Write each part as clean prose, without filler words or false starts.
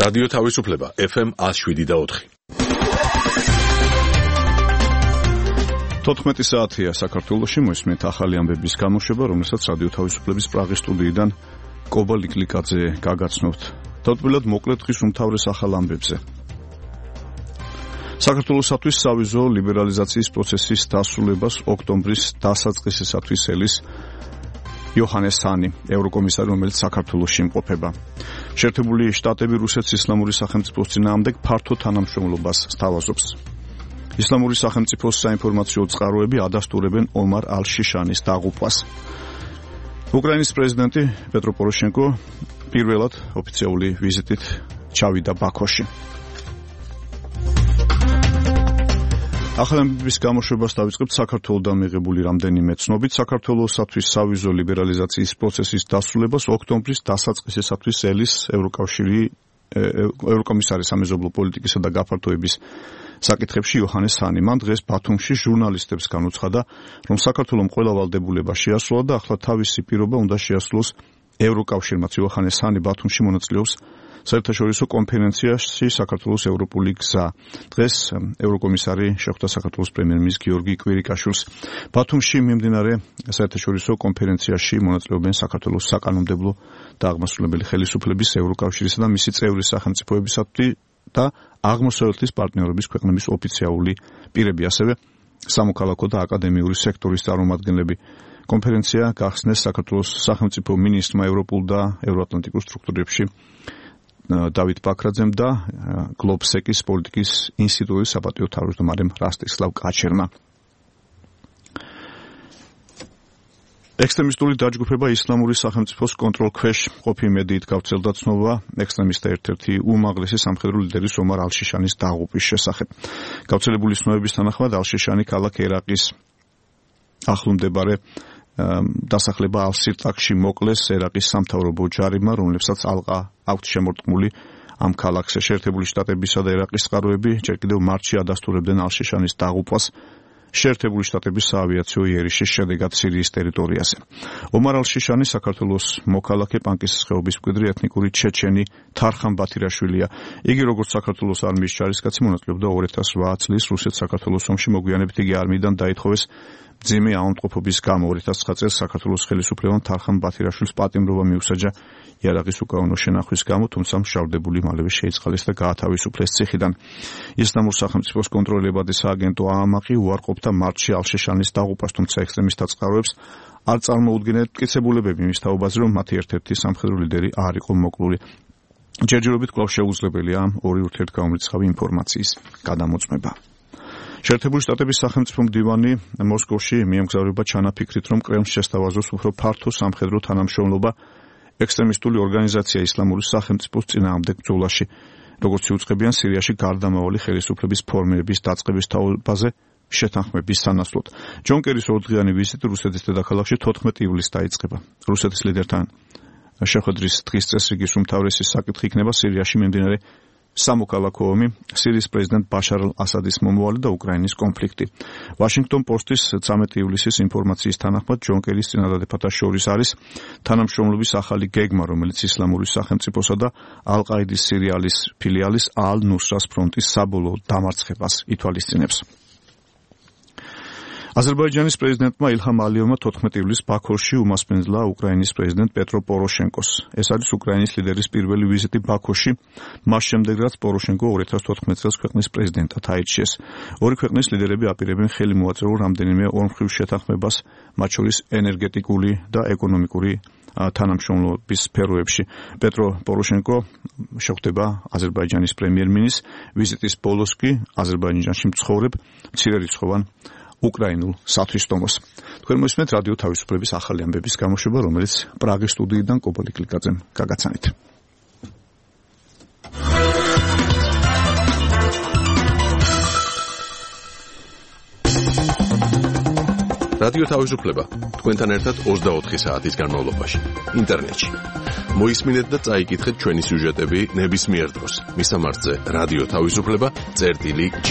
რადიო თავისუფლება FM 107.4. 14 საათია საქართველოში, მოსმენთ ახალი ამბების გამოშვება, რომელსაც რადიო თავისუფლების პრაღის სტუდიიდან კობა ლიკლიკაძე გაგაცნობთ. თავდაპირველად მოკლედ დღის უმთავრეს ახალ ამბებზე. საქართველოსთვის სავიზო ლიბერალიზაციის პროცესის დასრულებას ოქტომბრის დასაწყისისათვის ელის იოჰანეს ჰანი, ევროკომისარი, რომელიც საქართველოში იმყოფება. შეერთებული შტატები რუსეთის ისლამური სახელმწიფოს წინააღმდეგ ფართო თანამშრომლობას სთავაზობს. ისლამური სახელმწიფოს საინფორმაციო წყაროები ადასტურებენ ომარ ალ-შიშანის დაღუპვას. უკრაინის პრეზიდენტი პეტრო პოროშენკო პირველად ოფიციალური ვიზიტით ჩავიდა ბაქოში. ახალამბების გამოშვებას დავიწყებთ საქართველოსთან მიღებული რამდენიმე ცნობით. საქართველოსთვის სავიზო ლიბერალიზაციის პროცესის დასრულებას ოქტომბრის დასაწყისისათვის ელის ევროკომისარი სამეზობლო პოლიტიკისა და გაფართოების საკითხებში იოჰანეს ჰანი. მან დღეს ბათუმში ჟურნალისტებს განუცხადა, რომ საქართველოს ყველა ვალდებულება შეასრულა და ახლა თავისი პირობა უნდა შეასრულოს ევროკავშირმაც. იოჰანეს ჰანი ბათუმში მონაწილეობს საერთაშორისო კონფერენციაში საქართველოს ევროპული გზა. დღეს ევროკომისარი შეხვდა საქართველოს პრემიერ-მინისტრ გიორგი კვირიკაშვილს. ბათუმში მიმდინარე საერთაშორისო კონფერენციაში მონაწილეობენ საქართველოს საკანონმდებლო და აღმასრულებელი ხელისუფლების, ევროკავშირისა და მისი წევრი სახელმწიფოებისათვის და აღმოსავლეთის პარტნიორობის ქვეყნების ოფიციალური პირები, ასევე სამოქალაქო და აკადემიური სექტორის წარმომადგენლები. კონფერენცია გახსნეს საქართველოს სახელმწიფო მინისტრმა ევროპულ და ევროატლანტიკურ სტრუქტურებში დავით ბაქრაძემ და გლობსეკის პოლიტიკის ინსტიტუტის საპატიო თავმჯდომარემ რასტისლავ კაჩერმა. ექსტრემისტული დაჯგუფება ისლამური სახელმწიფოს კონტროლქვეშ ყოფი მედიით გავრცელდა ცნობა ექსტრემისტთა ერთ-ერთი უმაღლესი სამხედრო ლიდერის ომარ ალ-შიშანის დაღუპვის შესახებ. გავრცელებული ცნობების თანახმად ალ-შიშანი ქალაქ ერაყის ახლომდებარე დასახლება ალ-სირტაკში მოკლეს ერაყის სამთავრობო ჯარებმა, რომლებსაც ალყა აქვთ შემორტყმული ამ ქალაქზე. შეერთებული შტატებისა და ერაყის წყაროები ჯერ კიდევ მარტში ადასტურებდნენ ალ-შიშანის დაღუპვას შეერთებული შტატების საავიაციო იერიშის შედეგად სირიის ტერიტორიაზე. ომარ ალ-შიშანი საქართველოს მოქალაქე, პანკისის ხეობის მკვიდრი ეთნიკური ჩეჩენი თარხან ბათირაშვილია. იგი როგორც საქართველოს არმიის ჯარისკაცი მონაწილეობდა 2008 წლის რუსეთ-საქართველოს ომში. მოგვიანებით იგი არმიიდან დაითხოვეს მძიმე აუნტყოფობის გამო. 2009 წელს საქართველოს ხელისუფლებამ თარხან ბათირაშვილს პატიმრობა მიუსაჯა იარაღის უკანონო შენახვის გამო, თუმცა მშავდებული მალევე შეიწყალეს და გაათავისუფლეს ციხიდან. ისლამურ სახელმწიფოს კონტროლებადი სააგენტო აამაყი უარყოფდა მარტში ალ-შიშანის დაღუპვას, თუმცა ექსტრემისტთა წყაროებს არ წარმოუდგენლად მტკიცებულებები მის თაობაზე, რომ მათი ერთ-ერთი სამხედრო ლიდერი არ იყო მოკლული. ჯერჯერობით კვლავ შეუძლებელია ორი ურთიერთგამომრიცხავი ინფორმაციის გადამოწმება. შეერთებული შტატების სახელმწიფო მდივანი მოსკოვში მიემგზავრება ჩანაფიქრით, რომ კრემლს შესთავაზოს უფრო ფართო სამხედრო თანამშრომლობა ექსტრემისტული ორგანიზაცია ისლამური სახელმწიფოს წინააღმდეგ ბრძოლაში, როგორც იუწყებიან სირიაში გარდამავალი ხელისუფლების ფორმირების დაწყების თაობაზე შეთანხმების სანაცვლოდ. ჯონ კერის ორდღიანი ვიზიტი რუსეთის დედაქალაქში 14 ივლისს დაიწყება. რუსეთის ლიდერთან შეხვედრის დღის წესრიგის უმთავრესი საკითხი იქნება სირიაში მიმდინარე სამოქალაქო ომი, სირიის პრეზიდენტ ბაშარ ალ-ასადის მომავალი და უკრაინის კონფლიქტი. ვაშინგტონ პოსტის 13 ივლისის ინფორმაციის თანახმად ჯონ კერის წინადადებათა შორის არის თანამშრომლობის ახალი გეგმა, რომელიც ისლამური სახელმწიფოსა და ალ-ყაიდის სირიის ფილიალის ალ-ნუსრას ფრონტის საბოლოო დამარცხებას ითვალისწინებს. აზერბაიჯანის პრეზიდენტმა ილჰამ ალიევმა 14 ივლისს ბაქოში უმასპინძლა უკრაინის პრეზიდენტ პეტრო პოროშენკოს. ეს არის უკრაინის ლიდერის პირველი ვიზიტი ბაქოში, მას შემდეგ რაც პოროშენკო 2014 წელს ქვეყნის პრეზიდენტად აირჩიეს. ორი ქვეყნის ლიდერები აპირებენ ხელი მოაწერონ რამდენიმე ორმხრივ შეთანხმებას, მათ შორის ენერგეტიკული და ეკონომიკური თანამშრომლობის სფეროებში. პეტრო პოროშენკო შეხვდება აზერბაიჯანის პრემიერ-მინისტრს. ვიზიტის ბოლოს კი აზერბაიჯანში მცხოვრებ მცირერიცხოვან უკრაინულ სათვისტომოს. თქვენ მოსმენთ რადიო თავისუფლების ახალი ამბების გამოშვება, რომელიც პრაღის სტუდიიდან კობა ლიკლიკაძემ გაგაცანით. რადიო თავისუფლება თქვენთან ერთად 24 საათის განმავლობაში ინტერნეტში. მოისმინეთ და წაიკითხეთ ჩვენი სიუჟეტები ნებისმიერ დროს. მისამართზე რადიო თავისუფლება.gi.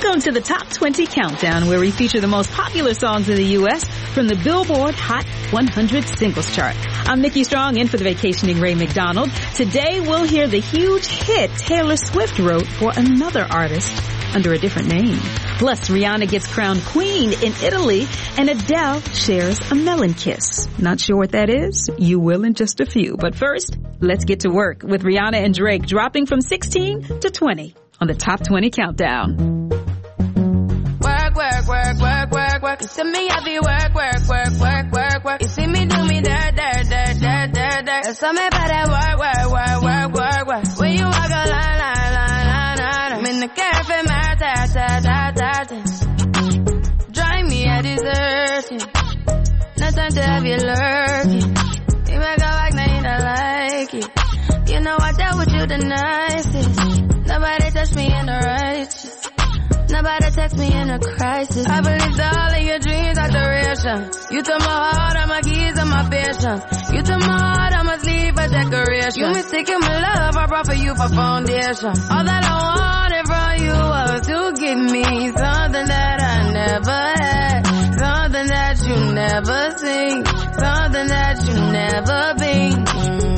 Welcome to the Top 20 Countdown, where we feature the most popular songs in the U.S. from the Billboard Hot 100 Singles Chart. I'm Nikki Strong, in for the vacationing Ray McDonald. Today we'll hear the huge hit Taylor Swift wrote for another artist under a different name. Plus, Rihanna gets crowned queen in Italy, and Adele shares a melon kiss. Not sure what that is? You will in just a few. But first, let's get to work with Rihanna and Drake dropping from 16 to 20 on the Top 20 Countdown. Work, work, work, work, work, work. You see me, I be work, work, work, work, work, work. You see me do me dirt, dirt, dirt, dirt, dirt, dirt. There's something about that work, work, work, work, work, work. When you walk a line, line, line, line, line. I'm in the cafe, my ta, ta, ta, ta, ta. Drive me a desertion. No time to have you lurking. You make a back, now you don't like it. You know I dealt with you the nicest. Nobody touched me in the righteous. Nobody text me in a crisis. I believed all of your dreams are duration. You took my heart, all my keys, and my patience. You took my heart, I must leave a decoration. You mistaken my love, I brought for you for foundation. All that I wanted from you was to give me something that I never had. Something that you never seen. Something that you never been.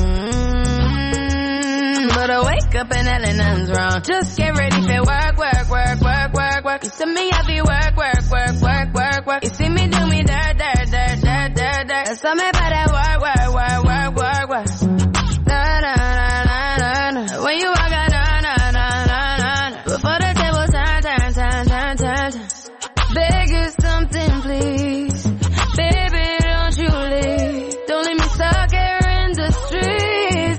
But I wake up and hell nothing's wrong. Just get ready for work, work, work, work, work, work. You see me, I be work, work, work, work, work, work. You see me do me dirt, dirt, dirt, dirt, dirt, dirt. There's something about that work, work, work, work, work, work. Na, na, na, na, na, na. When you walk out, na, na, na, na, na, na. Before the table turn, turn, turn, turn, turn, turn. Beg you something, please. Baby, don't you leave. Don't leave me stuck here in the streets.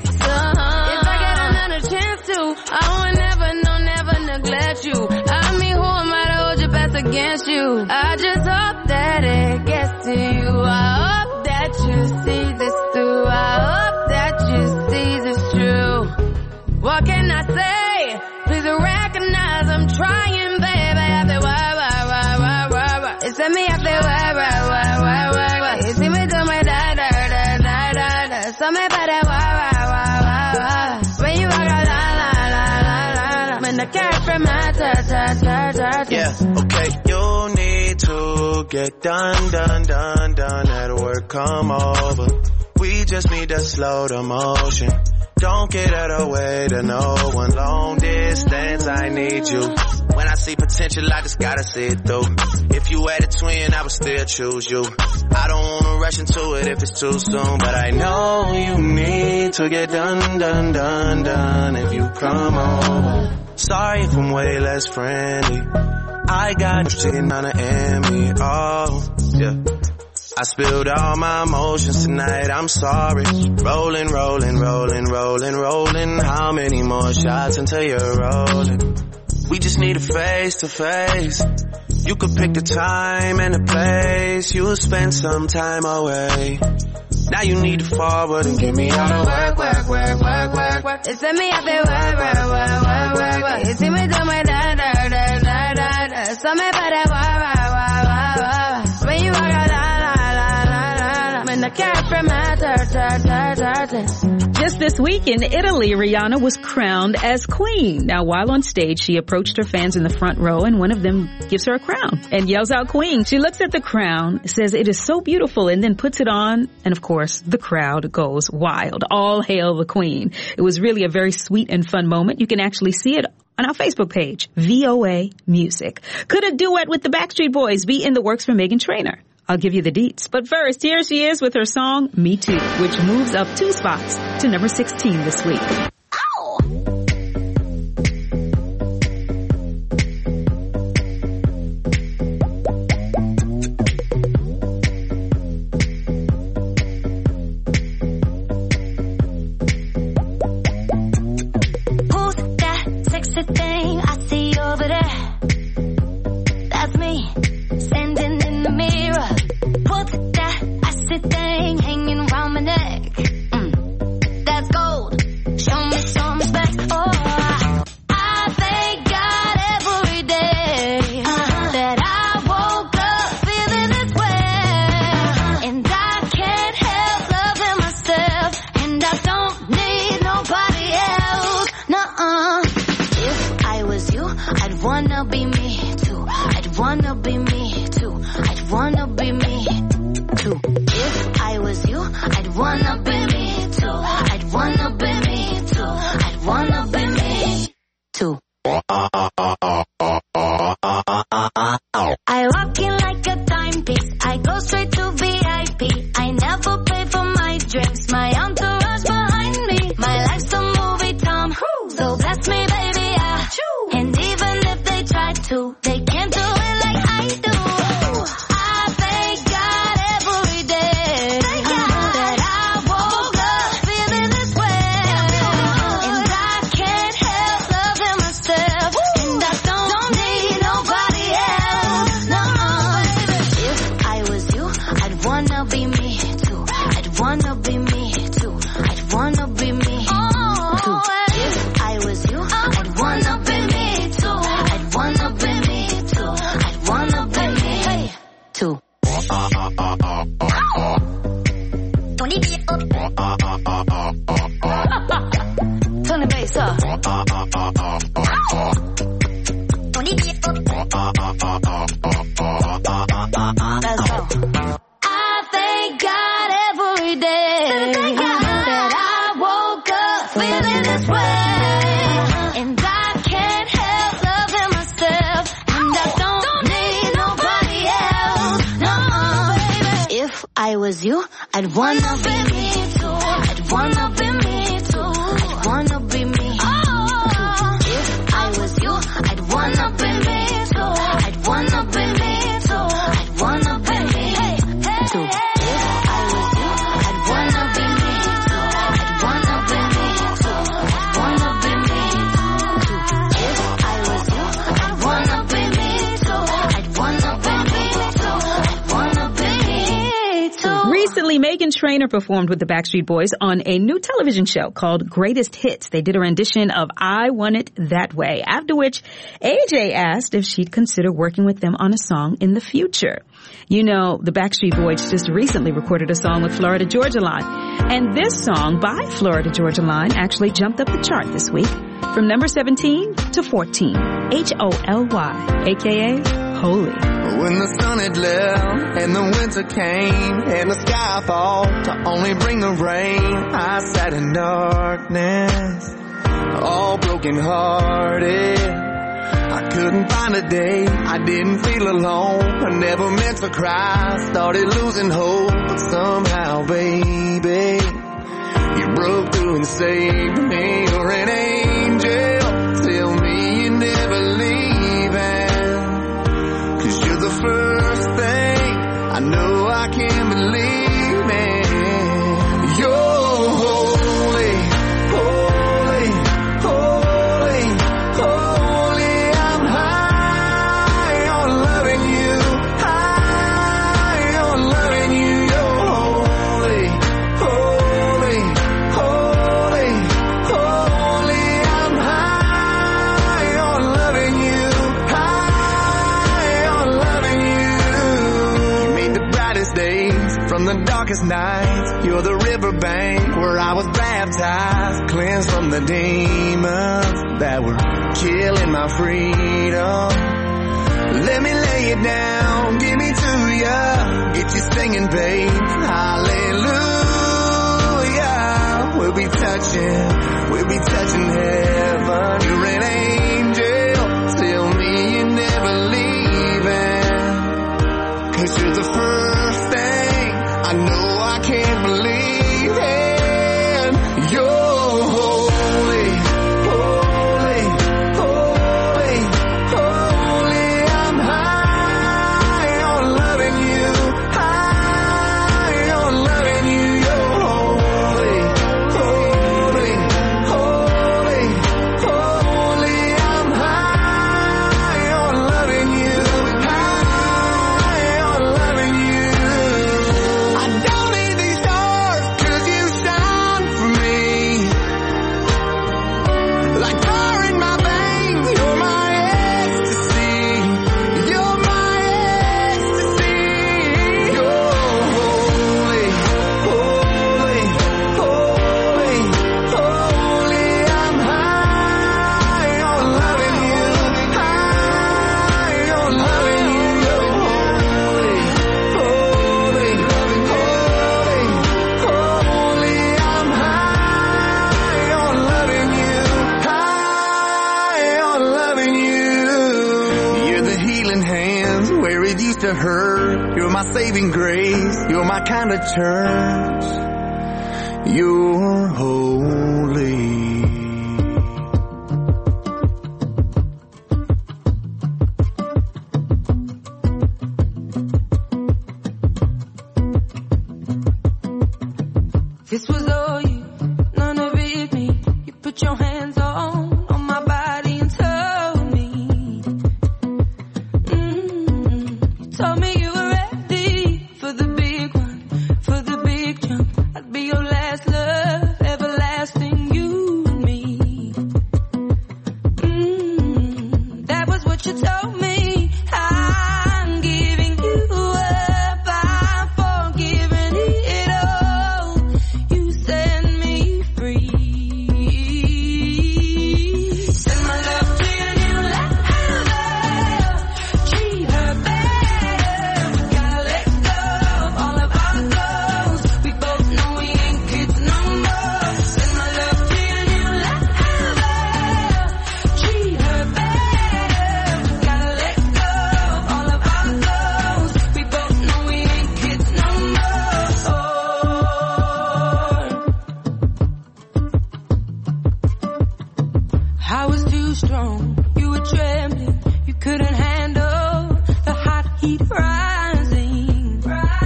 I would never, no, never neglect you. I mean, who am I to hold your best against you? I just hope that it gets to you. I hope that you see this through. I hope that you see this true. What can I say? Please recognize I'm trying, baby. I feel why. It's me, I feel why. You see me do my da. Something about that why. When you walk out, yeah, okay, you need to get done, at work, come over. We just need to slow the motion. Don't get out of the way to no one. Long distance, I need you. When I see potential, I just gotta see it through. If you had a twin, I would still choose you. I don't wanna rush into it if it's too soon, but I know you need to get done if you come over. Sorry if I'm way less friendly. I got chicken on the Emmy. Oh, yeah. I spilled all my emotions tonight, I'm sorry. Rolling. How many more shots until you're rolling? We just need a face to face. You could pick the time and the place. You'll spend some time away. Now you need to forward and get me out of work. It's me, I feel work. You see me do my da. Something about that when you walk out, when the cat from my Just this week in Italy, Rihanna was crowned as queen. Now, while on stage, she approached her fans in the front row, and one of them gives her a crown and yells out queen. She looks at the crown, says it is so beautiful, and then puts it on. And of course, the crowd goes wild. All hail the queen. It was really a very sweet and fun moment. You can actually see it on our Facebook page, VOA Music. Could a duet with the Backstreet Boys be in the works for Meghan Trainor? I'll give you the deets. But first, here she is with her song, Me Too, which moves up 2 spots to number 16 this week. Ow! Who's that sexy thing I see over there? That's me, standing in the mirror. Put that icy thing hanging around my neck. That's gold. Show me I'd wanna be me too. If I was you, I'd wanna be me too. I'd wanna be me too. I'd wanna be me too. I walk in like a timepiece. I go straight to VIP. I never pay for my drinks. My entourage behind me. My life's a movie, Tom. So bless me, baby, yeah. And even if they try to, they can't do it like I do. I thank God every day that I woke up feeling this way. And I can't help loving myself. And I don't need nobody else. No, baby. If I was you, I'd wanna be me too. I'd wanna be me too. I'd wanna be me too. If I was you, I'd wanna be me too. I'd wanna be me too. I'd wanna be me too. Turn the bass up. Let's go. I thank God every day that I woke up feeling this way. And I can't help loving myself. And I don't need nobody else. No, baby. If I was you, I'd wanna be me too. I'd wanna be me too. I'd wanna be me too. If I was you, I'd wanna be me too. I'd wanna be me too. I'd wanna be me too. If I was you, I'd wanna be me too. I'd wanna be me too. I'd wanna be me too. If I was you, I'd wanna be me too. I'd wanna be me too. I'd wanna be me too. Recently, Meghan Trainor performed with the Backstreet Boys on a new television show called Greatest Hits. They did a rendition of I Want It That Way, after which AJ asked if she'd consider working with them on a song in the future. You know, the Backstreet Boys just recently recorded a song with Florida Georgia Line, and this song by Florida Georgia Line actually jumped up the chart this week from number 17 to 14. HOLY, aka Holy. When the sun had left and the winter came and the sky fall to only bring the rain, I sat in darkness, all broken hearted. I couldn't find a day I didn't feel alone. I never meant to cry, started losing hope, but somehow, baby, you broke through and saved me. You're an angel, tell me you're never leaving, 'cause you're the first thing I know I can believe in. You're holy, holy, holy, holy. I'm high on loving you, high on loving you. You're holy, holy, holy, holy. I'm high on loving you, high on loving you. You made the brightest days from the darkest nights. You're the riverbank where I was baptized, cleansed from the demons that were killing my freedom. Let me lay it down, give me to ya, get you singing, babe. Hallelujah. We'll be touching heaven. You're an angel, tell me you're never leaving, 'cause you're the first thing I know I can't believe in. You're holy, holy, holy, holy. I'm high on loving you, high on loving you. You're holy, holy, holy, holy. I'm high on loving you, high on loving you. I don't need these stars, 'cause you shine for me. to hurt. You're my saving grace. You're my kind of church. You're holy. This was all you, none of it me. You put your hands on my body and told me. You told me you were ready for the big one, for the big jump. I'd be your last love, everlasting, you and me. That was what you told me. I'm giving you up, I'm forgiving it all. You set me free. Send my love to your new lover. Treat her better. We gotta let go of all of our goals. We both know we ain't kids no more. Send my love to your new lover. Treat her better. We gotta let go of all of our goals. We both know we ain't kids no more. I was too strong, you were trembling, you couldn't handle the hot heat rising.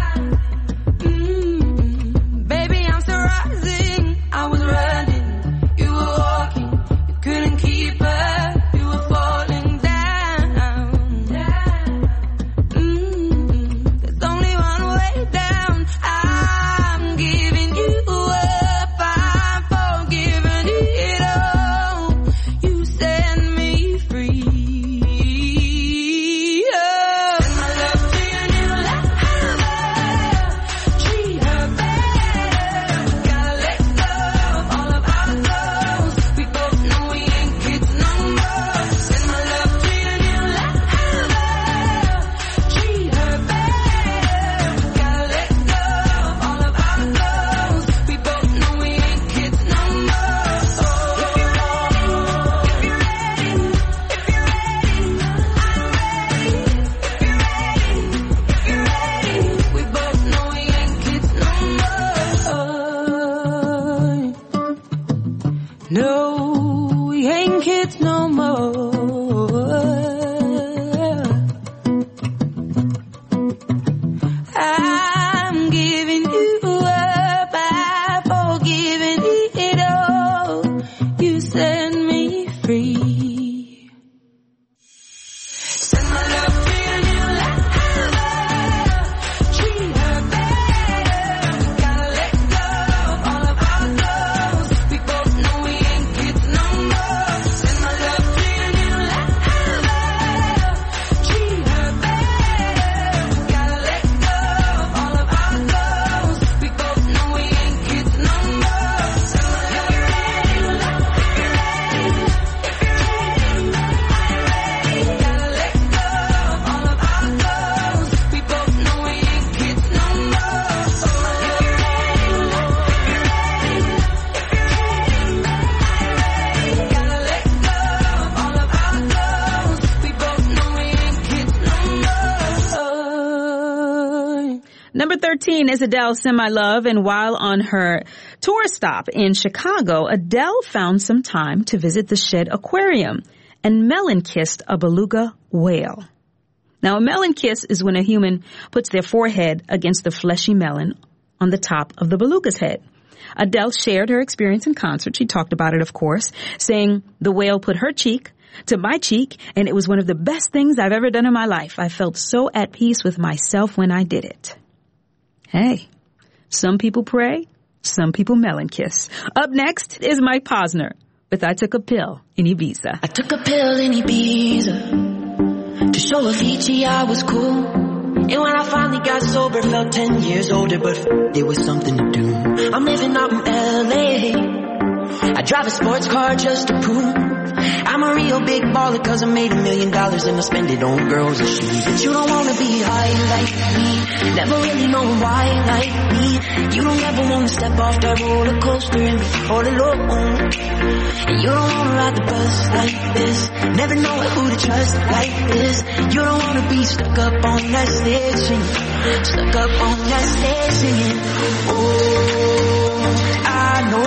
Baby, I'm still rising. I was running, you were walking, you couldn't keep up, you were falling down. There's only one way down. I'm giving you up, I'm forgiving it all. You set me free. Send my love to your new lover. Treat her better. We gotta let go of all of our goals. We both know we ain't kids no more. Send my love to your new lover. Treat her better. We gotta let go of all of our goals. We both know we ain't kids no more. If you're ready, we both know we ain't kids no more. No, we ain't kids no more. I'm giving you up, I'm forgiving it all. You set me free. Send my love to your new lover. Treat her better. We gotta let go of all of our goals. We both know we ain't kids no more. Send my love to your new lover. Treat her better. We gotta let go of all of our goals. We both know we ain't kids no more. Send my love to your new lover. Gotta let go of all of our goals. We both know we ain't kids no more. Gotta let go of all of our goals. We both know we ain't kids no more. Number 13 is Adele's Semi Love, and while on her tour stop in Chicago, Adele found some time to visit the Shedd Aquarium and melon kissed a beluga whale. Now, a melon kiss is when a human puts their forehead against the fleshy melon on the top of the beluga's head. Adele shared her experience in concert. She talked about it, of course, saying the whale put her cheek to my cheek, and it was one of the best things I've ever done in my life. I felt so at peace with myself when I did it. Hey, some people pray, some people melon kiss. Up next is Mike Posner with I Took a Pill in Ibiza. I took a pill in Ibiza to show Avicii I was cool. And when I finally got sober, felt 10 years older, but there was something to do. I'm living out in LA. I drive a sports car just to prove I'm I'm a real big baller cause I made $1 million and I spend it on girls and shoes. But you don't wanna be high like me, never really know why like me. You don't ever wanna step off that roller coaster and be all alone. And you don't wanna ride the bus like this, never know who to trust like this. You don't wanna be stuck up on that stage singing, stuck up on that stage singing. Oh, I know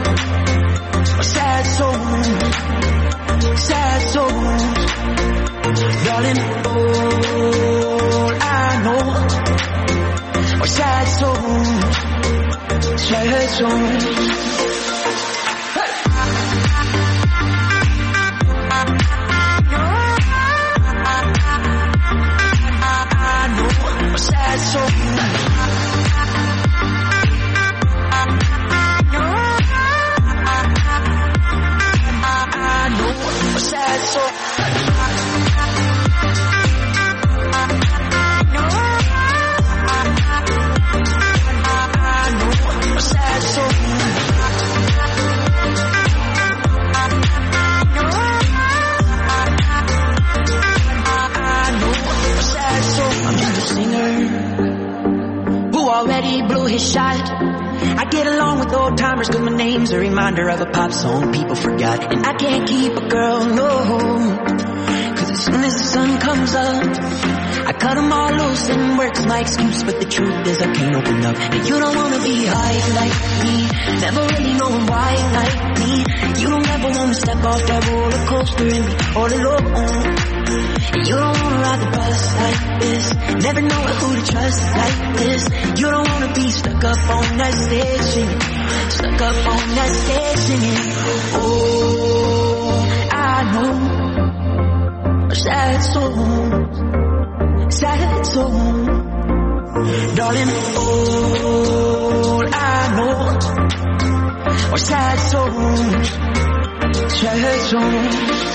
sad souls, sad souls, darling. All I know are sad souls, sad souls. Sad soul. His shot. I get along with old timers cause my name's a reminder of a pop song people forgot. And I can't keep a girl, no, cause as soon as the sun comes up I cut them all loose and work's my excuse. But the truth is I can't open up. And you don't wanna be high like me, never really knowing why like me. You don't ever wanna step off that roller coaster and be all alone. And you don't wanna ride the bus like this, never know who to trust like this. You don't wanna be stuck up on that stage singing, stuck up on that stage singing. Oh, I know sad souls, sad souls, darling. All I know are sad souls, sad souls.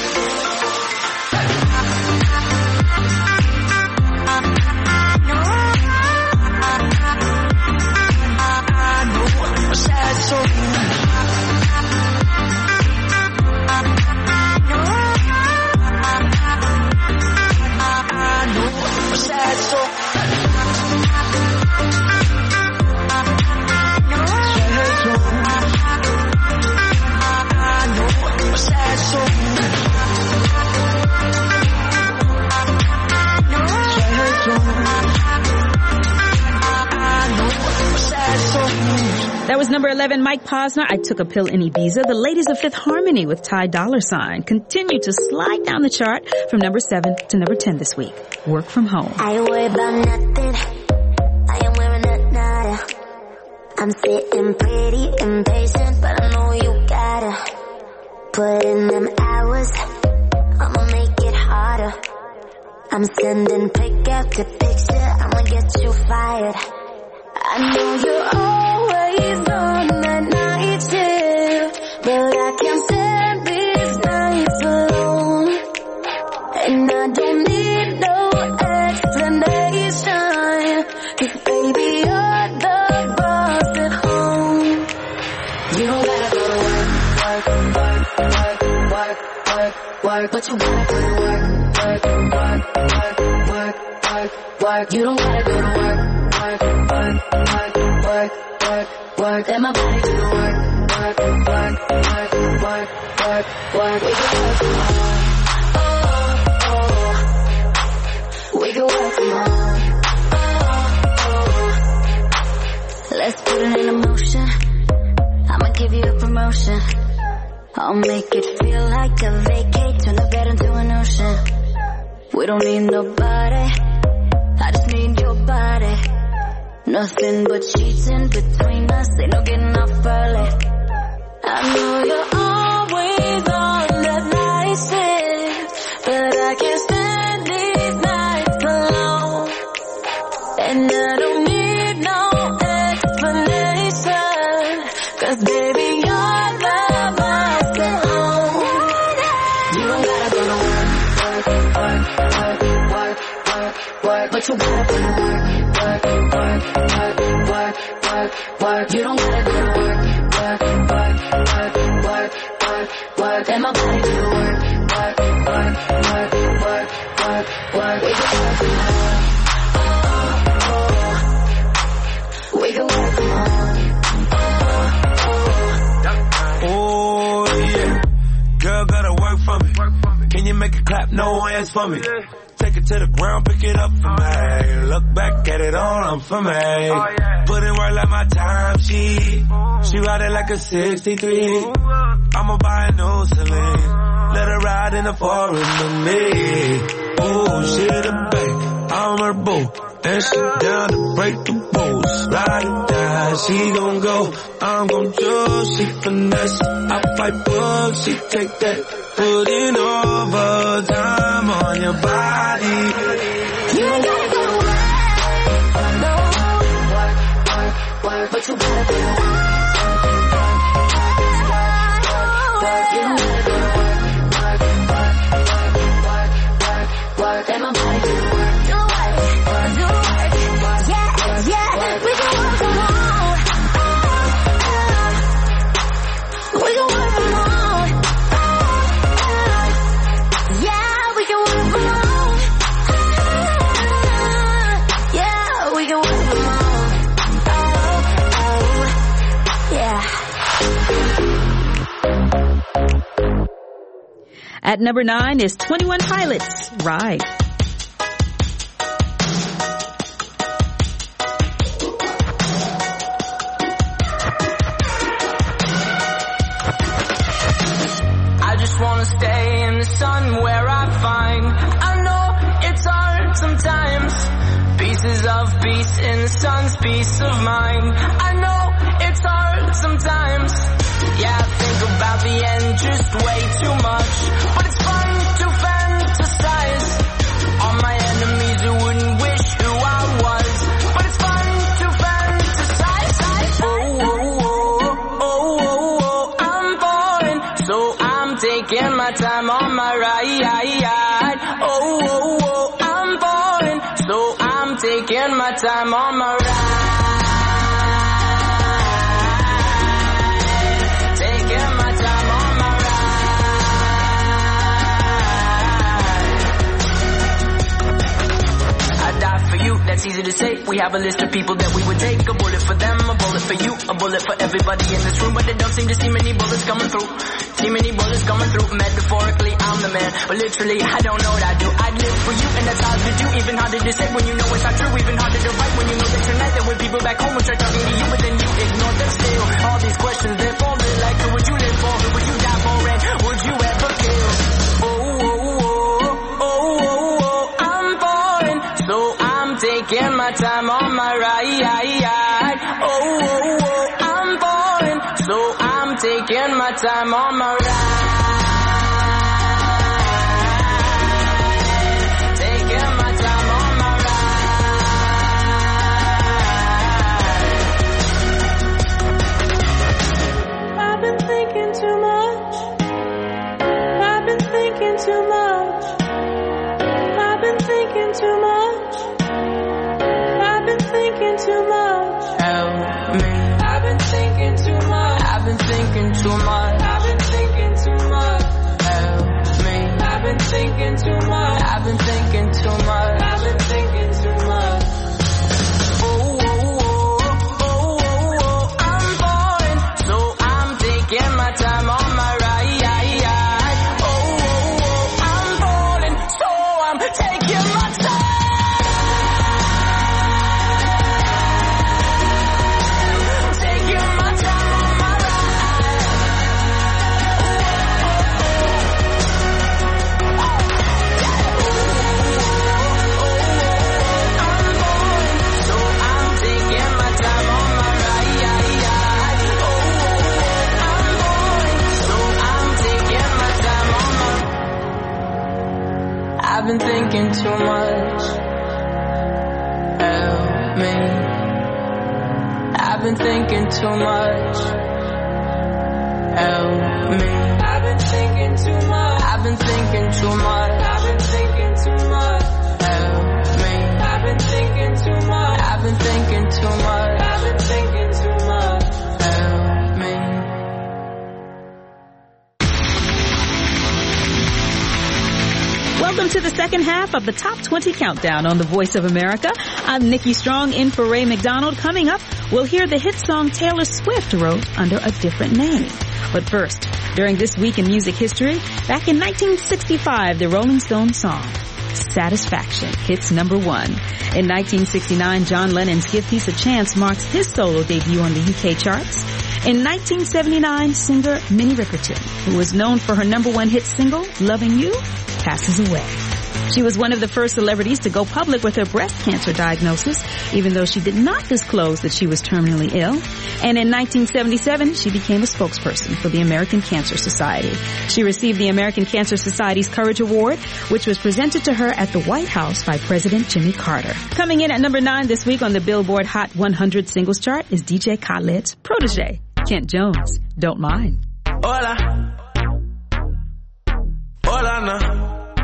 That was number 11, Mike Posner, I Took a Pill in Ibiza. The ladies of Fifth Harmony with Ty Dolla $ign continue to slide down the chart from number 7 to number 10 this week. Work From Home. I ain't worried about nothing. I ain't wearing a nada. I'm sitting pretty impatient, but I know you gotta put in them hours. I'ma make it harder. I'm sending pick after picture. I'ma get you fired. I know you're always on that night shift, but I can't stand these nights alone. And I don't need no explanation, 'cause baby you're the boss at home. You don't gotta go to work, but you gotta go to work. You don't gotta go to work. Let my body do the work. We can work from home. We can work from home. Let's put it in motion. I'ma give you a promotion. I'll make it feel like a vacate. Turn the bed into an ocean. We don't need nobody, I just need your body. Nothing but sheets in between us, ain't no getting off early. I know you're always on that night shift, but I can't stand these nights alone. And I don't need no explanation, 'cause baby you're the boss at home. You don't gotta go to work, but you gotta go to work. You don't gotta go to work. Let my body do the work. no hands for me. Take it to the ground, pick it up for me. Look back at it all, I'm for me. Put in work like my time sheet. She ride it like a 63. I'ma buy a new Celine. Let her ride in the forest with me. Ooh, she the babe, I'm her boo. And she down to break the rules. Ride or die, she gon' go. I'm gon' choose, she finesse. I fight bugs, she take that. Put in overtime on your body. You ain't gotta go to work, no. Work, but you gotta do work. You gotta go to work, and my body do work. Yeah, we can work from home. We can work from home. Yeah, we can work from home. Yeah, we can work from home. Yeah. At number 9 is 21 Pilots, Ride. Wanna stay in the sun where I find I know it's hard sometimes. Pieces of peace in the sun's peace of mind. I know it's hard sometimes. Yeah, I think about the end just way too much. But it's fun to fantasize. All my enemies who wouldn't wish who I was. But it's fun to fantasize. Oh, oh, oh, oh, oh, oh, I'm falling. So I'm taking my time on my ride. Oh, oh, oh, I'm falling. So I'm taking my time on my ride. Taking my time on my ride. I die for you, that's easy to say. We have a list of people that we would take. A bullet for them, a bullet for you, a bullet for everybody in this room. But they don't seem to see many bullets coming through. Too many bullets coming through. Metaphorically, I'm the man, but literally, I don't know what I do. I'd live for you, and that's hard to do. Even harder to say when you know it's not true. Even harder to write when you know that you're not there. When people back home will start talking to you, but then you ignore them still. All these questions, they're falling like, who would you live for? Who would you die for? And would you ever kill? Oh, oh, oh, oh, oh, oh, I'm falling. So I'm taking my time on my ride. Oh, oh, oh, I'm falling. So I'm taking my time on my ride. Taking my time on my ride. I've been thinking too much. I've been thinking too much. I've been thinking too much. I've been thinking too much. Help me. I've been thinking too much. I've been thinking too much. I've been thinking too much. Help me. I've been thinking too much. I've been thinking too much. I've been thinking too much. Oh, oh, oh, oh, oh, oh, I'm falling. So I'm taking my time on my ride. Oh, oh, oh, I'm falling. So I'm taking my time. Taking my time on my ride. I'm falling. So I'm taking my time on my ride. Oh, I'm falling. So I'm taking my time on my. I've been thinking too much. Help me. I've been thinking too much. Help me. I've been thinking too much. I've been thinking too much. I've been thinking too much. Help me. I've been thinking too much. I've been thinking too much. I've been thinking too much. Help me. Welcome to the second half of the Top 20 Countdown on the Voice of America. I'm Nikki Strong in for Ray McDonald. Coming up, we'll hear the hit song Taylor Swift wrote under a different name. But first, During This Week in Music History, back in 1965, the Rolling Stones song, Satisfaction, hits number 1. In 1969, John Lennon's Give Peace a Chance marks his solo debut on the UK charts. In 1979, singer Minnie Riperton, who was known for her number 1 hit single, Loving You, passes away. She was one of the first celebrities to go public with her breast cancer diagnosis, even though she did not disclose that she was terminally ill. And in 1977, she became a spokesperson for the American Cancer Society. She received the American Cancer Society's Courage Award, which was presented to her at the White House by President Jimmy Carter. Coming in at number 9 this week on the Billboard Hot 100 singles chart is DJ Khaled's protege, Kent Jones, Don't Mind. Hola. Hola, no.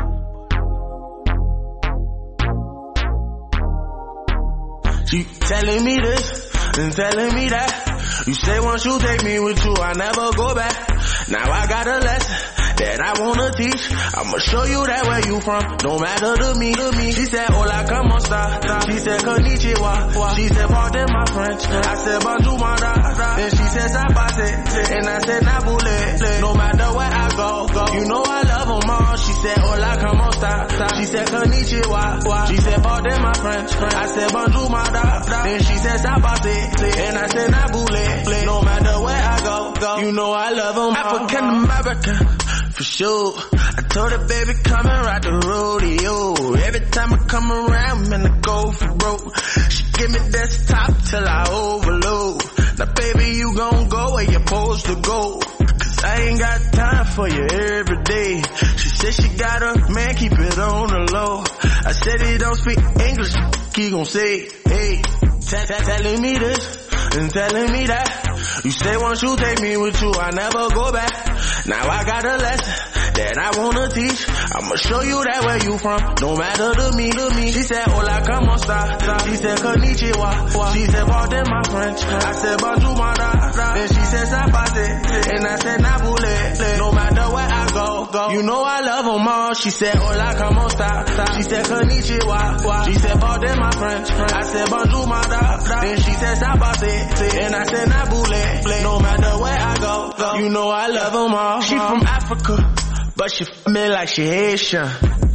She telling me this and telling me that. You say once you take me with you, I never go back. Now I got a lesson that I wanna teach. I'ma show you that where you from, no matter to me. She said, hola, como esta? She said, konnichiwa. She said, pardon my French. I said, bonjour, mada. Then she said, sabase. And I said, nabule. No matter where I go, you know I love them all. She said, hola, como esta? She said, konnichiwa. She said, pardon my French. I said, bonjour, mada. Then she said, sabase. And I said, nabule. No matter where I go, you know I love them all. African American. For sure, I told her, baby, come and ride the rodeo. Every time I come around, man, I go for broke. She give me desktop till I overload. Now, baby, you gon' go where you're supposed to go. Cause I ain't got time for you every day. She said she got a man, keep it on the low. I said he don't speak English, he gon' say, hey, telling me this and telling me that. You say once you take me with you, I never go back. Now I got a lesson that I wanna teach. I'ma show you that where you from, no matter to me. She said, hola, como esta? She said, konnichiwa. She said, pardon my French. I said, bonjour, mada. Then she said, sabase. And I said, nabule. No matter where I go, you know I love them all. She said, hola, como esta? She said, konnichiwa. She said, pardon my French. I said, bonjour, mada. Then she said, sabase. And I said, nabule. No matter where I go, you know I love them all. She from Africa, but she feel like she Haitian.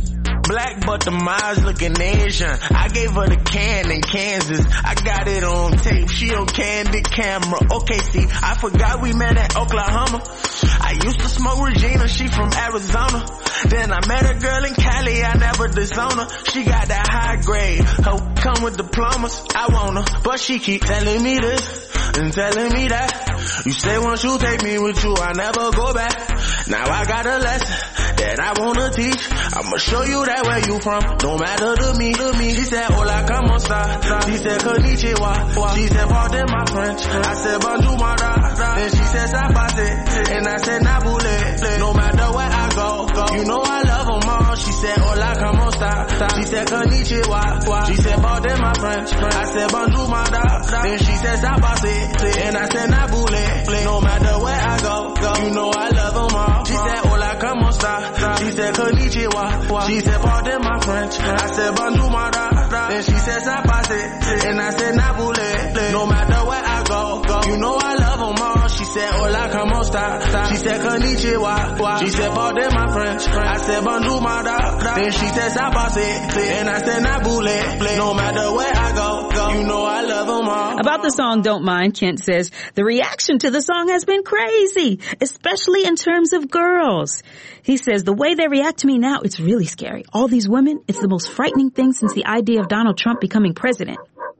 Black, but the miles looking Asian. I gave her the can in Kansas. I got it on tape. She on candid camera. Okay, see, I forgot we met at Oklahoma. I used to smoke Regina. She from Arizona. Then I met a girl in Cali. I never disown her. She got that high grade. Her come with diplomas. I want her, but she keep telling me this and telling me that. You say once you take me with you, I never go back. Now I got a lesson that I wanna teach. I'ma show you that where you from, no matter to me. She said, hola, como esta? She said, konnichiwa. She said, pardon my French. I said, bonjour, mada. Then she said, sabase. And I said, nabule. No matter where I go, you know I love them all. She said, hola, como esta? She said, konnichiwa. She said, pardon my French. I said, bonjour, mada. Then she said, sabase. And I said, nabule. No matter where I go, you know I love them all. She said, hola, como esta? She said, konnichiwa. She said, pardon my French. I said, bonjour, mada. Then she said, sabase. And I said, nabule. No matter where I go, you know I love them all. She said, hola, como esta? She said, konnichiwa. She said, pardon my French. I said, bonjour, mada. Then she said, sabase. And I said, nabule. No matter where I go, you know I love them all. About the song Don't Mind, Kent says, the reaction to the song has been crazy, especially in terms of girls. He says, the way they react to me now, it's really scary. All these women, it's the most frightening thing since the idea of Donald Trump becoming president.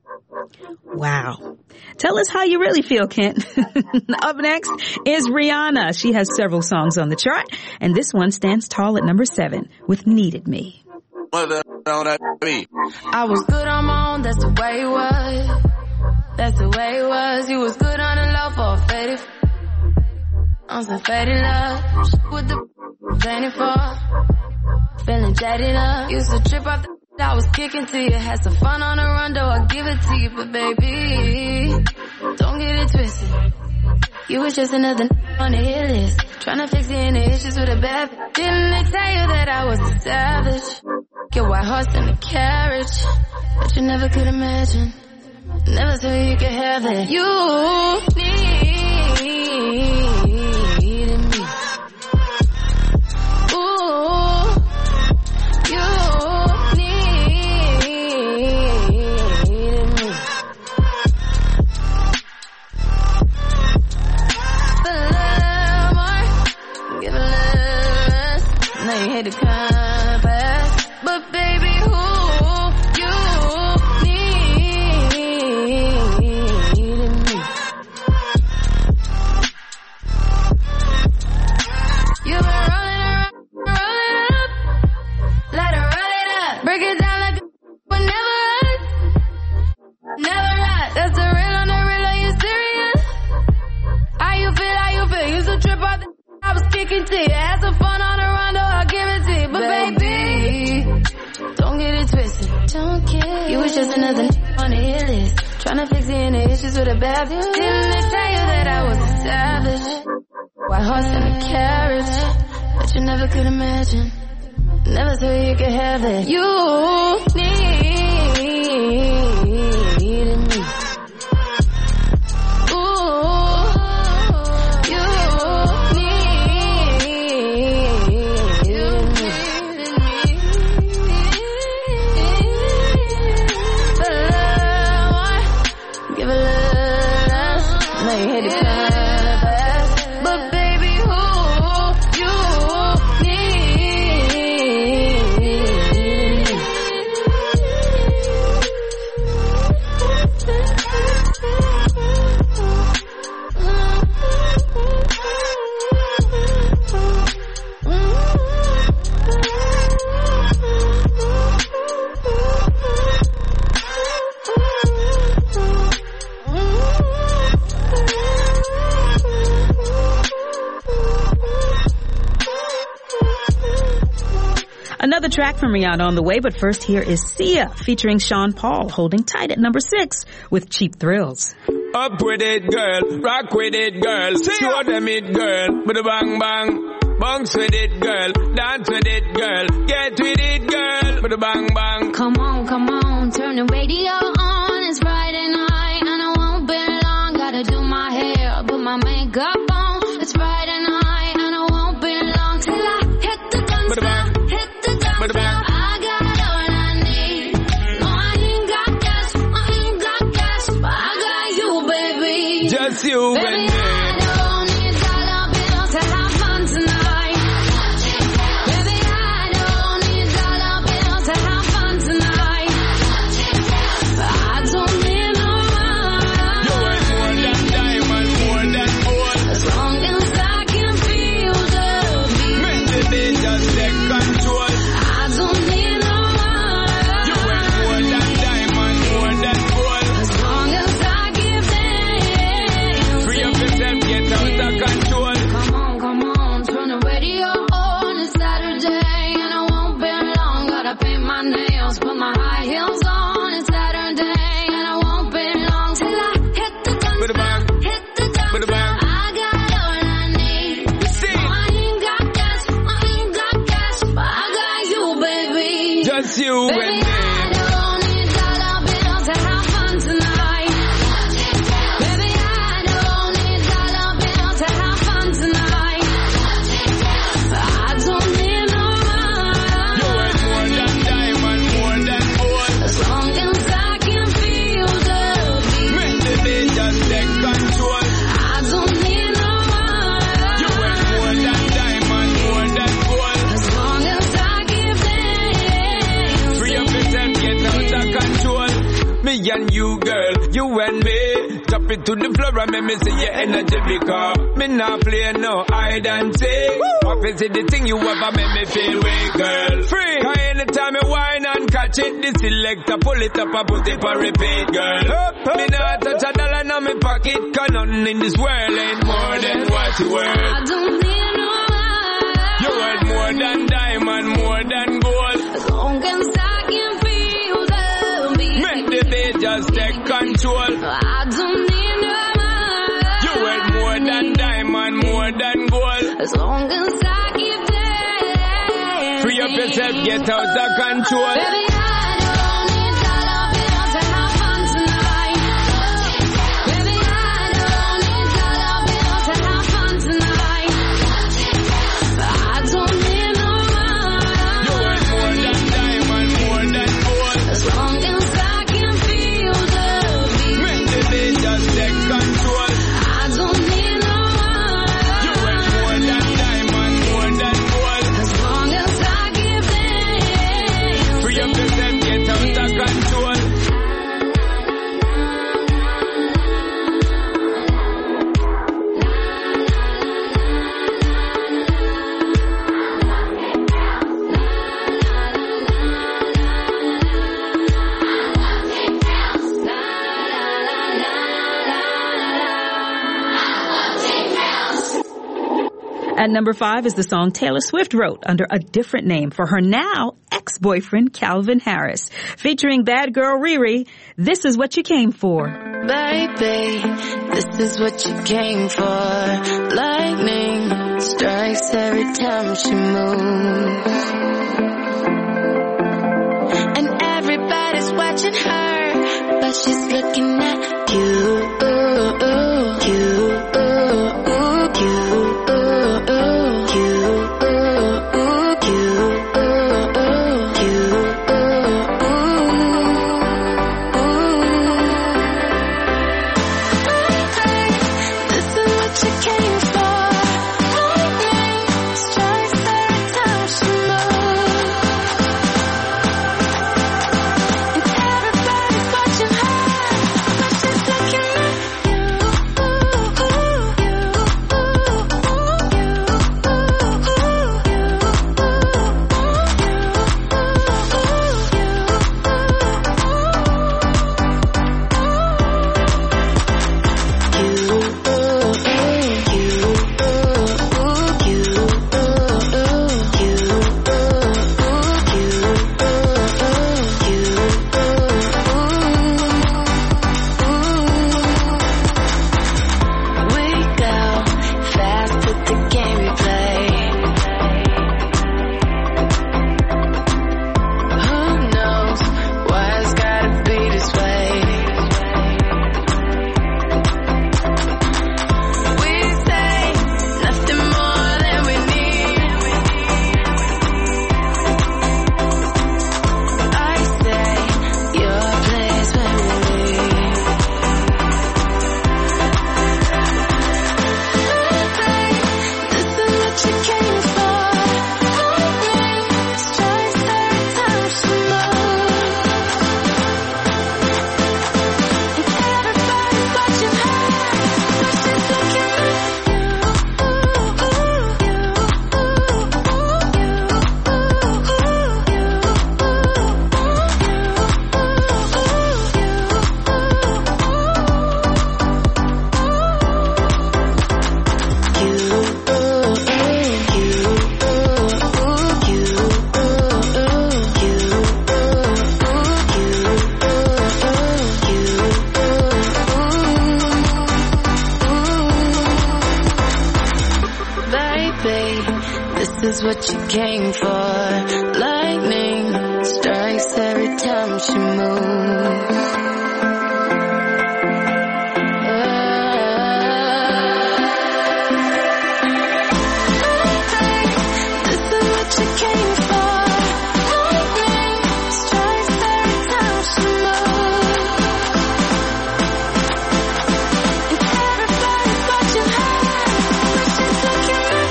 Wow. Tell us how you really feel, Kent. Up next is Rihanna. She has several songs on the chart, and this one stands tall at number 7 with Needed Me. I was good on my own, that's the way it was. That's the way it was. You was good on the low for a faded. On some faded love. With the fainted for. Feeling jaded up. Used to trip off the I was kicking to you. Had some fun on the run, though I give it to you. But baby, don't get it twisted. You was just another on the hit list. Tryna fix any issues with a bad. Didn't they tell you that I was a savage? Your white horse in the carriage. But you never could imagine. Never thought you could have it. You needed me. hate the compass, but baby, who you need in me? You been rolling up, let her roll it up, break it down like a would never run, never run. That's the real on the real. Are you serious? How you feel? You so trip out the I was kicking to you. Had some fun on the rondo, I'll give it to you. But baby, don't get it twisted. Don't care. You was just another on the hit list, tryna fix any issues with a bad bitch. Didn't they tell you that I was a savage? White horse and a carriage, but you never could imagine. Never thought you could have it. You needed me. Another track from Rihanna on the way, but first here is Sia featuring Sean Paul, holding tight at number 6 with Cheap Thrills. Up with it, girl. Rock with it, girl. Show them it, girl. With a bang bang. Bounce with it, girl. Dance with it, girl. Get with it, girl. With a bang bang. Come on, turn the radio on. It's Friday night and I won't be long. Gotta do my hair, put my makeup on. It's Friday night and I won't be long till I hit the dance floor. I got all I need. No, I ain't got cash, but I got you, baby. Just you, baby. I don't need dollar bills to have fun tonight. Baby, I don't need dollar bills to have fun tonight. I don't need no money. You ain't more than diamond, more than gold. As long as I can feel the beat. Make the beat just take control. You baby, I don't need dollar bills to have fun tonight. Baby, I don't need dollar bills to have fun tonight. I don't need no money. You ain't more than diamond, more than gold. As long as I can feel the beat. Make the beat just take control. I don't need no money. You ain't more than diamond, more than gold. As long as I give them. Free up yourself, get out of control. Me and you, girl, you and me. Drop it to the floor and make me see your energy because me not play no hide and seek. What is it the thing you ever make me feel way, girl? Free. Cause anytime you whine and catch it, the selector pull it up and put it for repeat, girl. Me not touch a dollar in my pocket, cause nothing in this world ain't more than what you worth. I don't need no money. You worth more than diamond, more than gold. As long as I can feel the beat. Make the beat just take control. I don't need no money. You worth more than diamond, more than gold. As long as I keep dancing. Free up yourself, get out of control. Baby, I don't need dollar bills to have fun tonight. Baby, I don't need dollar bills to have fun tonight. I don't need no money. You worth more than diamond, more than gold. As long as I can feel the beat. Make the beat just take control. I don't need no money. You worth more than diamond, more than gold. As long as I At number 5 is the song Taylor Swift wrote under a different name for her now ex-boyfriend Calvin Harris. Featuring bad girl Riri, This Is What You Came For. Baby, this is what you came for. Lightning strikes every time she moves. And everybody's watching her, but she's looking at you. Is what you came for. Lightning strikes every time she moves. This is what you came for. Lightning strikes every time she moves. And everybody's watching her, but she's looking at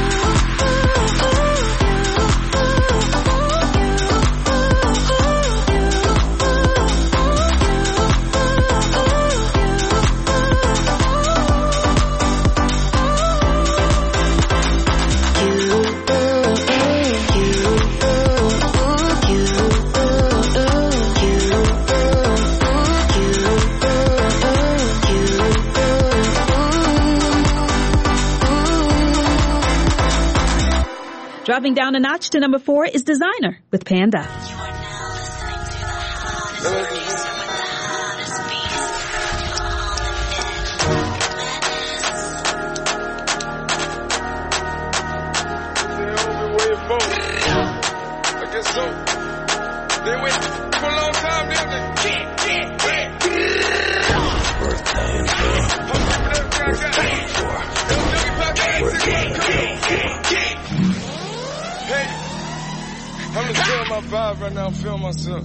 Dropping down a notch to number 4 is Designer with Panda. I'm just feeling my vibe right now, I'm feeling myself.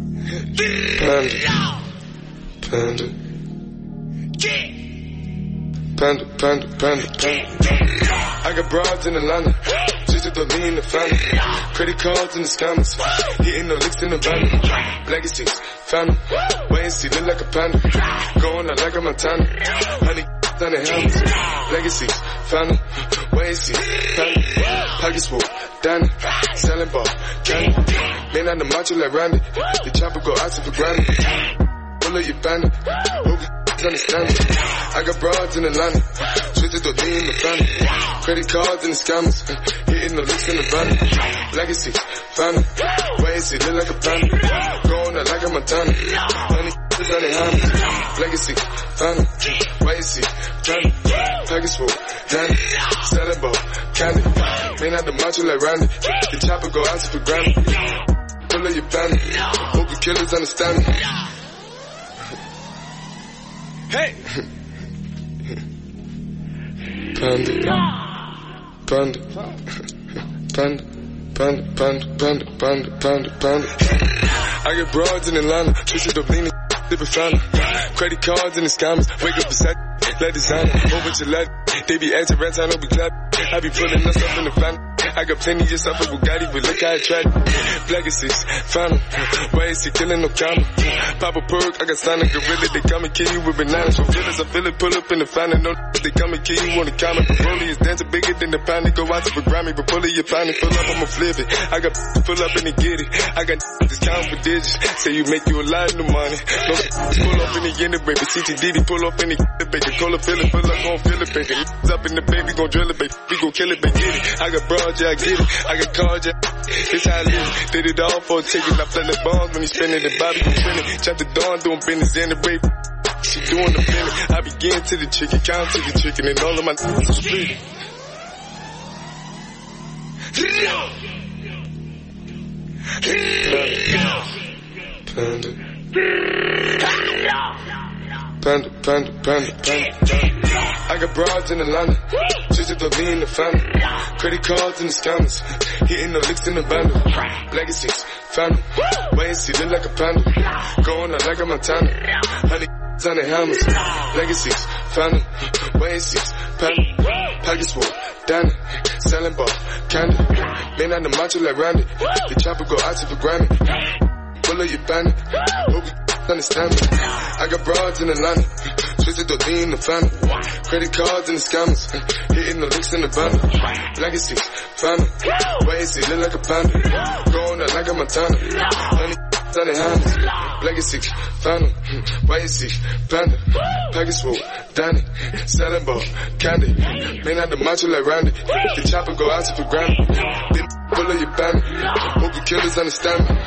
Panda. I got broads in Atlanta, just to throw me in the family. Credit cards in the scammers, hitting the licks in the van. Legacies, family, wait and see, look like a panda. Going out like a Montana, honey on the helmets. Legacies, family, wait and see, family. Pockets full, Danny, selling ball, candy. Man on the macho like Randy, the chopper go out to for granted. Pull up your bandit, hope understand me. I got broads in Atlanta, twisted to lean in the family. Credit cards and the scammers, hitting the licks in the van. Legacy, family, why is it look like a panda? Going out like a Montana, honey, it's on the hands. Legacy, family, why is it panda? Package full, Danny, selling ball, candy. Man out the macho like Randy, the chopper go out for granted. Pull up your family, hope the killers understand me. Hey! Panda, panda, panda, panda, panda, panda, panda, panda. I get broads in Atlanta, twisted up leaning, different family. Credit cards and the scammers, wake up beside, let designer, over to let. They be acting rats, I know we clap. I be pulling us up in the family. I got plenty of stuff with Bugatti, but look how I tried. Legacies, final. Why is he killing no comma? Pop a perk, I got signed a gorilla. They come and kill you with bananas. For feelings, I feel it, pull up in the final. No, they come and kill you on the comment. Broly is dancing bigger than the pound. They go out to the Grammy, but pull it, your pound. Pull up, I'ma flip it. I got pull up and they get it. I got discount for digits. Say you make you a lot of money. No, pull up in the end, baby. CTD, pull up in the baby. Call it, feel it, pull up, gon' feel it, baby. Up in the baby, gon' drill it, baby. We gon' kill it, baby. Get it. I got broad, yeah, I get it. I got cards, yeah. This how I live. Did it all for a ticket. I play the bombs when he spinning the Bobby, he spinning. Chop the dawn, doing business in the rape. She doing the feeling. I begin to the chicken, count to the chicken, and all of my are split. Panda, panda, panda, panda. I got broads in Atlanta, twisted to lean in the family. Credit cards and the scammers, hitting the licks in the bundle. Legacies, family, why is he look like a panda? Going out like a Montana, honey, on the hammers. Legacies, family, why is he panda? Package full, Danny, selling ball, candy. Man out the macho like Randy, the chopper go out to for granted. Pull up your bandit, hope you understand me. I got broads in Atlanta, twisted to lean in the family. Credit cards and the scammers, hitting the licks in the bundle. Legacies, family, why is he look like a panda? Going out like a Montana, honey, on the hands. Legacies, family, why is he panda? Package full, Danny, selling ball, candy. Man out the macho like Randy, the chopper go out to for granted. Then pull up your bandit, hope the killers understand me.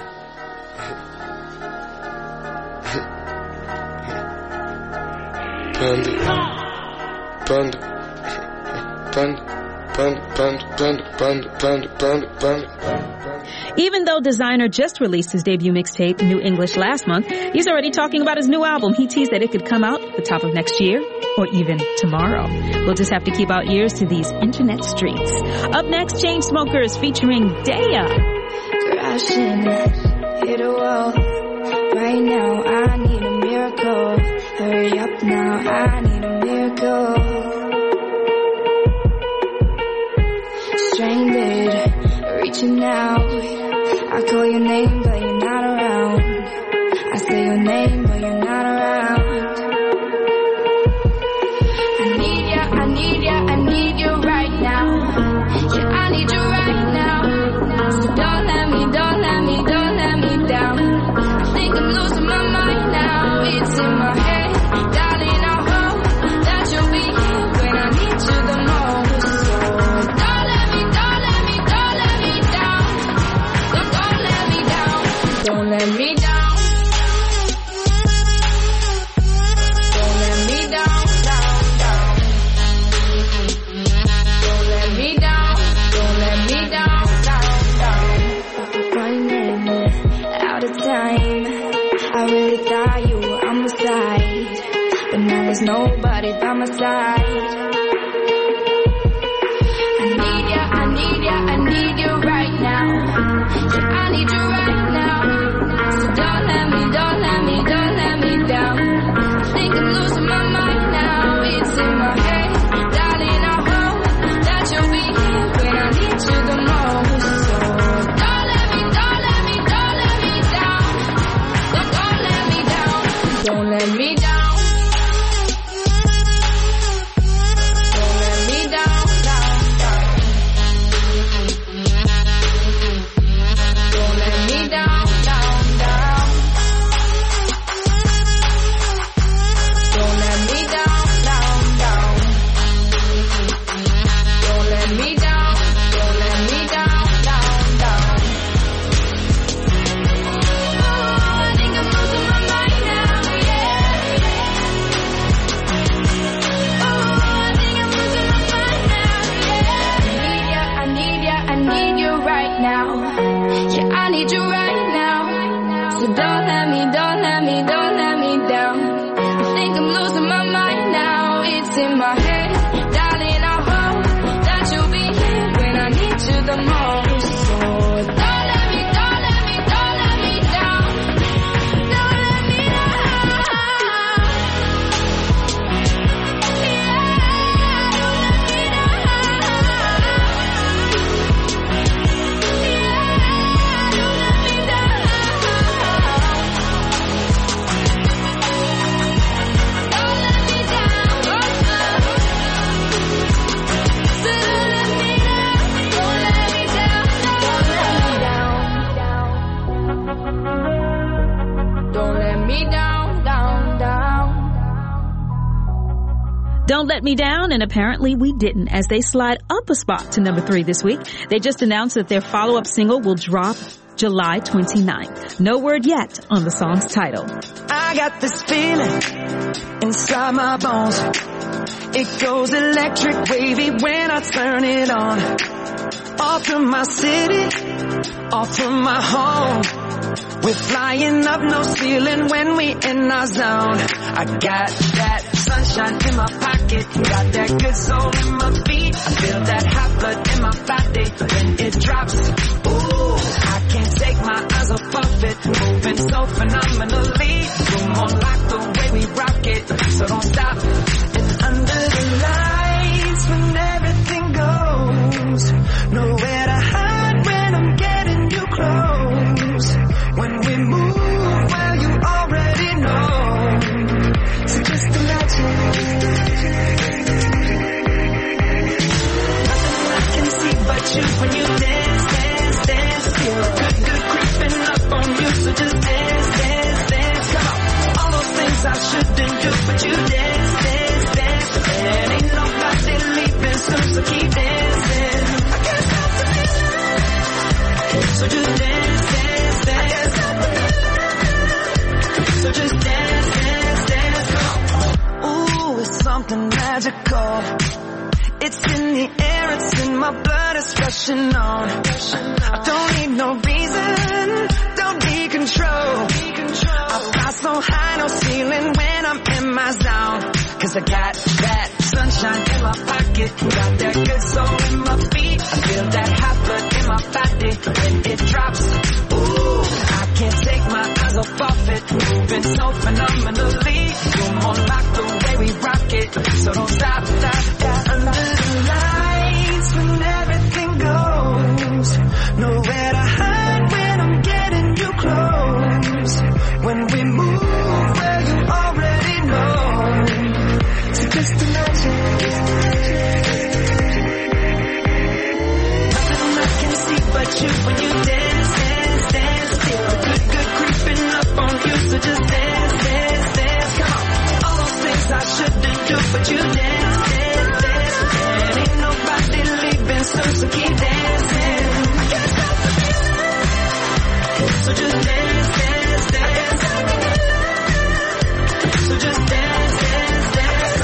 Panda, panda, panda, panda, panda, panda, panda, panda, panda. Even though Designer just released his debut mixtape, New English, last month, he's already talking about his new album. He teased that it could come out at the top of next year or even tomorrow. We'll just have to keep our ears to these internet streets. Up next, Chainsmokers featuring Daya. Crashing, hit a wall. Right now, I need a miracle. Hurry up now, I need a miracle. Stranded, reaching out. I call your name, but you're not around. I say your name, but you're not around. I need ya, I need ya, I need you right now. Yeah, I need you right now. So don't let me down. I think I'm losing my mind now. It's in my head, darling. I hope that you'll be here when I need you the most. So don't let me down. Don't let me down. Don't let me down. Don't let me down. Don't let me down. Don't let me down. Don't let me down. Running out of time. I really thought you were on my side, but now there's nobody by my side. I need ya, I need ya, I need you right now. Yeah, I need you right now. So don't let me down. I think I'm losing my mind now. It's in my head, darling. I hope that you'll be here when I need you the most. So don't let me down. Don't let me down. Don't Let Me Down, and apparently we didn't, as they slide up a spot to number 3 this week. They just announced that their follow-up single will drop July 29th. No word yet on the song's title. I got this feeling inside my bones. It goes electric wavy when I turn it on. Off from my city, off from my home. We're flying up, no ceiling when we in our zone. I got that sunshine in my pocket, got that good soul in my feet. I feel that hot blood in my body when it drops. Ooh, I can't take my eyes off of it, moving so phenomenally. Come on, like the way we rock it, so don't stop. And under the lights when everything goes, nowhere to hide when I'm getting you close. When we move, well, you already know. So just imagine. Nothing I can see but you when you dance, dance, dance. Feel good, good creeping up on you. So just dance, dance, dance. Come on. All those things I shouldn't do, but you dance, dance, dance. And ain't nobody leaving soon, so keep dancing. I can't stop the feeling. So just dance, dance, dance. So just dance, dance, dance. Ooh, it's something magical. It's in the air, it's in my blood, it's rushing on. I don't need no reason, don't need control. I fly so high, no ceiling when I'm in my zone. Cause I got that sunshine in my pocket, got that good soul in my feet. I feel that hot blood in my body when it drops. Ooh, I can't take my eyes off of it, moving so phenomenally. You're more like the way we rock it, so don't stop, stop, stop. Under the lights when everything goes, nowhere to hide when I'm getting you close. When we move, well, you already know. So just imagine. Nothing I can see but you when you dance, dance, dance. Feel good, good creeping up on you. So just dance, dance, dance. Come on. All those things I shouldn't do, but you dance, dance, dance. And ain't nobody leaving soon, so keep dancing. I can't stop the feeling. So just dance, dance, dance. So just dance, dance, dance.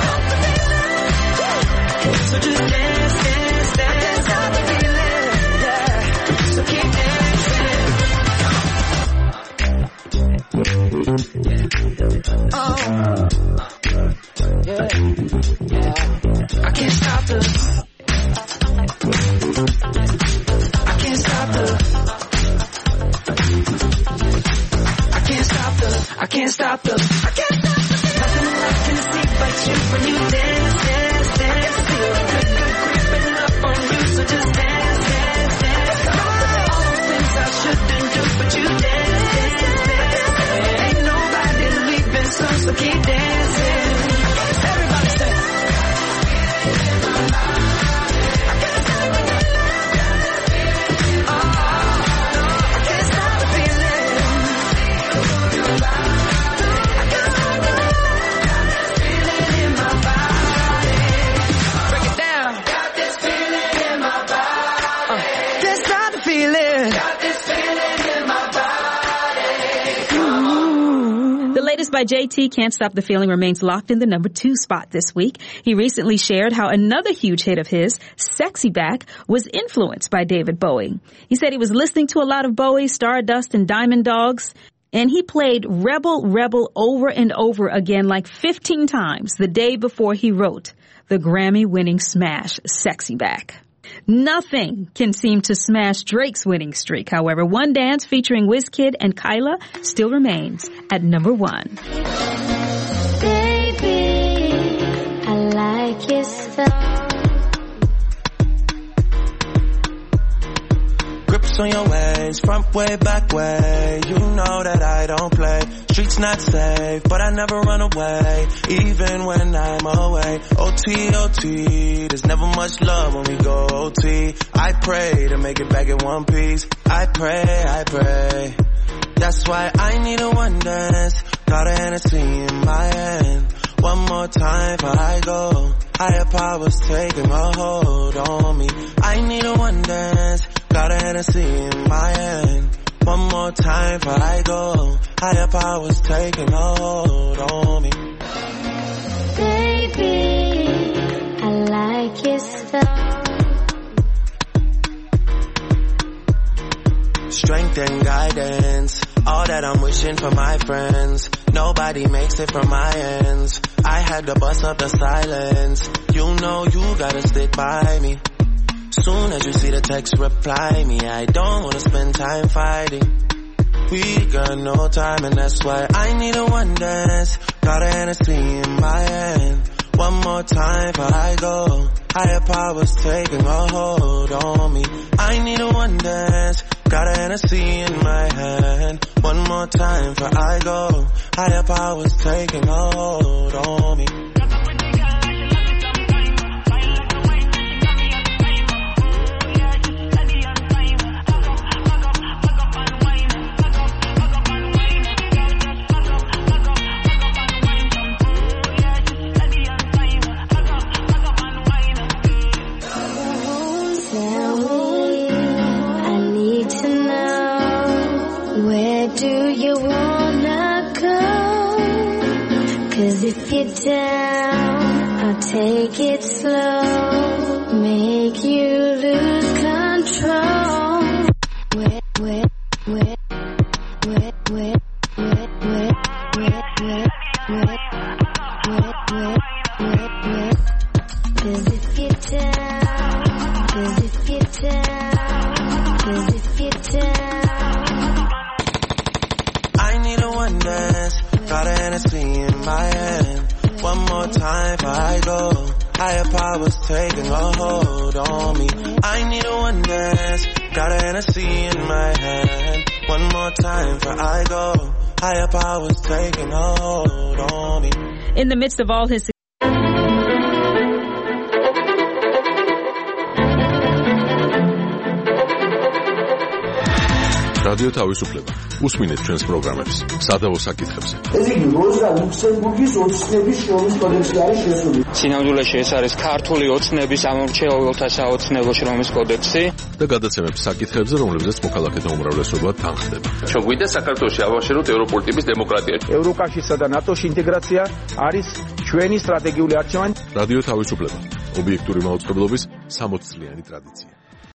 So just dance, dance, dance. Stop the feeling, yeah. So keep dancing. Oh, yeah, yeah. I can't stop the. I can't stop the. I can't stop the. I can't stop the. I can't stop the. Nothing I can see but you when you dance, dance, dance. Feel good, good creeping up on you, so just dance, dance, dance. All those things I shouldn't do, but you dance, dance, dance. Ain't nobody leaving soon, so keep dancing. Everybody say. By JT, Can't Stop the Feeling remains locked in the number 2 spot this week. He recently shared how another huge hit of his, Sexy Back, was influenced by David Bowie. He said he was listening to a lot of Bowie, Stardust, and Diamond Dogs, and he played Rebel, Rebel over and over again like 15 times the day before he wrote the Grammy-winning smash, Sexy Back. Nothing can seem to smash Drake's winning streak. However, One Dance featuring Wizkid and Kyla still remains at number 1. Baby, I like your style. Grips on your ways, front way, back way. You know that I don't play. Streets not safe, but I never run away, even when I'm away. OT, OT, there's never much love when we go OT. I pray to make it back in one piece. I pray, I pray. That's why I need a one dance. Got a Hennessy in my hand. One more time before I go. Higher powers taking a hold on me. I need a one dance, got a Hennessy in my hand. One more time before I go. Higher powers taking a hold on me. Baby, I like your style. Strength and guidance, all that I'm wishing for my friends. Nobody makes it from my ends. I had to bust up the silence. You know you gotta stick by me. Soon as you see the text, reply me. I don't wanna spend time fighting. We got no time and that's why I need a one dance. Got a Hennessy in my hand. One more time before I go. Higher powers taking a hold on me. I need a one dance. Got a Hennessy in my hand. One more time before I go. Higher powers taking a hold on me. If you're down, I'll take it slow, make you lose control. Cause if you're down, I need a one dance, got a Hennessy in my hand. One more time before I go. Higher powers taking a hold on me. I need a one dance, got a Hennessy in my hand. One more time before I go. Higher powers taking a hold on me. In the midst of all his რადიო თავისუფლება. უსმინეთ ჩვენს პროგრამებს სადავო საკითხებზე. ეს იგი როზა ლუქსემბურგის ოცნების შრომის კოდექსი არის შესული. სინამდვილეში ეს არის ქართული ოცნების ამორჩეულთა საოცნებო შრომის კოდექსი და გადაცემებს საკითხებზე, რომლებზეც მოქალაქეთა უმრავლესობა თანხდება. ჩვენ გვინდა საქართველოში ავაშენოთ ევროპული ტიპის დემოკრატია. ევროკავშირსა და ნატოში ინტეგრაცია არის ჩვენი სტრატეგიული არჩევანი. რადიო თავისუფლება. ობიექტური მაუწყებლობის 60 წლიანი ტრადიცია.